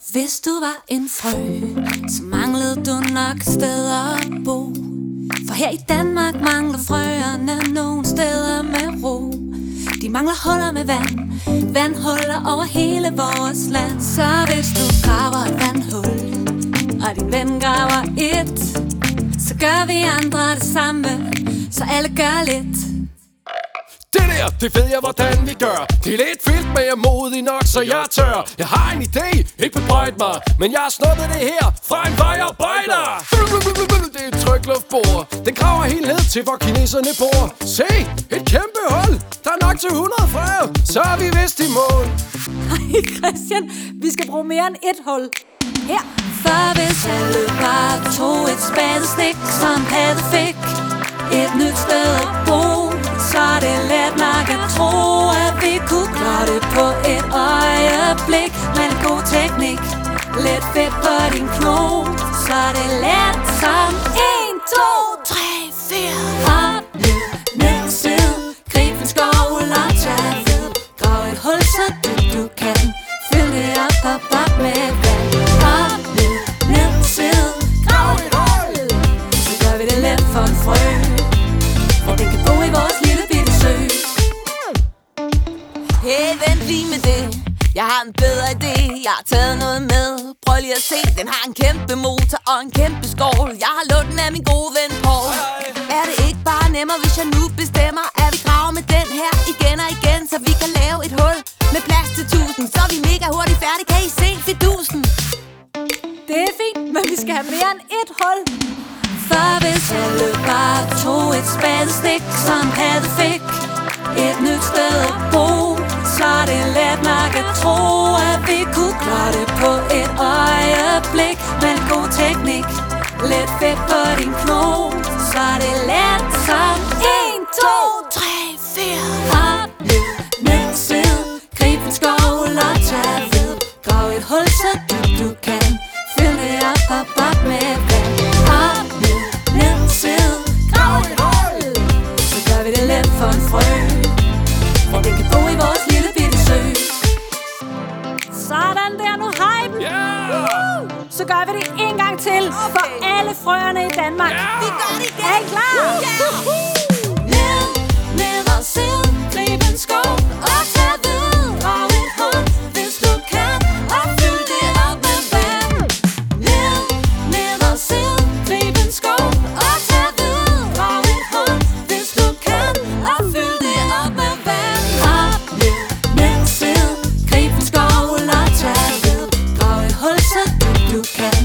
Hvis du var en frø, så manglede du nok steder at bo. For her i Danmark mangler frøerne nogle steder med ro. De mangler huller med vand, vandhuller over hele vores land. Så hvis du graver et vandhul, og din ven graver et, så gør vi andre det samme, så alle gør lidt. Det der, det ved jeg hvordan vi gør. Det er lidt vildt, men jeg er modig nok, så jeg tør. Jeg har en idé, ikke bebrejt mig, men jeg har snuppet det her fra en vejarbejder. Det er et trykluftbord. Den graver helt ned til, hvor kineserne bor. Se, et kæmpe hul. Der er nok til 100 frø, så er vi vist i mål. Ej Christian, vi skal bruge mere end et hul. Her. For hvis alle bare tog et spadestik, som havde fik et nyt sted at bo, så er det let nok at tro, at vi kunne klare det på et øjeblik. Med god teknik, lidt fedt på din kno, så er det let som 1, 2, 3, 4. Op, ned, side, grib en skovl og tag ved. Grav et hul, så du kan fylde det op med vand. Op, ned, side, grav et hul, så gør vi det let for en frø, for den kan bo i vores lille bitte sø. Hey, vent lige med det. Jeg har en bedre idé. Jeg har taget noget med. Prøv lige at se. Den har en kæmpe motor og en kæmpe skål. Jeg har lånt den af min gode ven Paul. Er det ikke bare nemmere, hvis jeg nu bestemmer, at vi graver med den her igen og igen, så vi kan lave et hul med plads til 1000. Så er vi mega hurtigt færdige. Kan I se fidusen? Det er fint, men vi skal have mere end et hul. For hvis alle bare tog et spadestik, som havde fik et nyt sted at bo, så er det let nok at tro, at vi kunne klare det på et øjeblik. Med god teknik, lidt fedt på din kno, så er det let som 1, 2, 3, 4. Op, ned, side, grib en skovl og tag ved. Grav et hul, så du kan fylde det op med vand. Op, ned, side, grav et hul, så gør vi det let for en frø, for den kan bo i vores lille bitte sø. Sådan der, nu har I den. Yeah! Så gør vi det en gang til for alle frøerne i Danmark. Yeah! Vi gør det igen. Er I klar? Ned og sid, grib en skov og tag ved. Grav et hul, hvis du kan, og fyld det op med vand. Ned og sid, grib en skov og tag ved. Grav et hul, hvis du kan, og fyld det op med vand. Op, ned, sid, grib en skov og tag ved. Grav et hul, så du kan